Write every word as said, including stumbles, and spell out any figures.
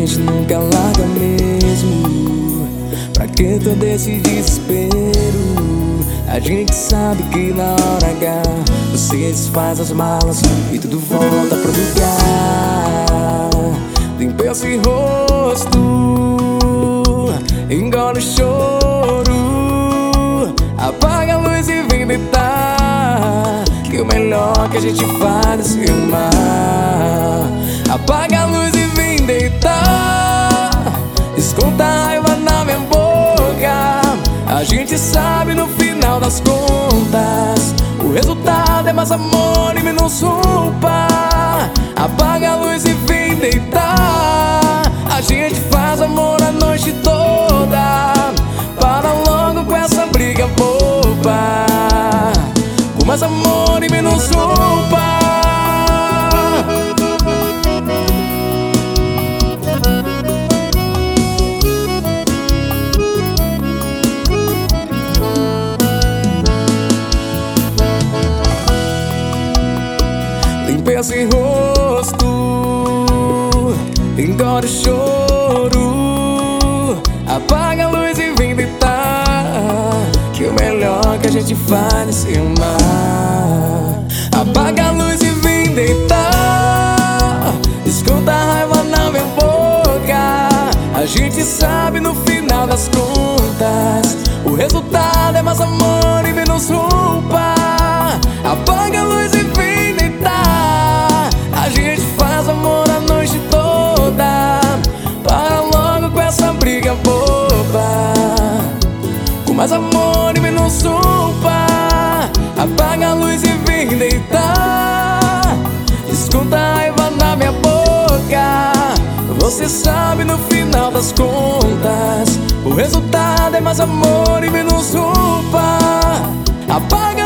gente nunca larga mesmo. Pra que todo esse desespero? A gente sabe que na hora H você desfaz as malas e tudo volta pro lugar. Limpa esse rosto, engole o choro, apaga a luz e vem deitar, que o melhor que a gente faz é se amar. Apaga a luz e vem deitar, escuta a raiva na minha boca. A gente sabe no final das contas o resultado é mais amor e menos roupa. Apaga a luz e vem deitar, a gente faz amor a noite toda. Para logo com essa briga boba, com mais amor e menos roupa. Limpa esse rosto, engole o choro, apaga a luz e vem deitar, que o melhor que a gente faz é se amar. Apaga a luz e vem deitar, escuta a raiva na minha boca. A gente sabe no final das contas o resultado é mais amor e menos roupa. Apaga a luz e vem deitar, a gente faz amor a noite toda. Para logo com essa briga boba, com mais amor e menos roupa. Apaga a luz e vem deitar, escuta a raiva na minha boca. Você sabe no final das contas o resultado é mais amor e menos roupa. Apaga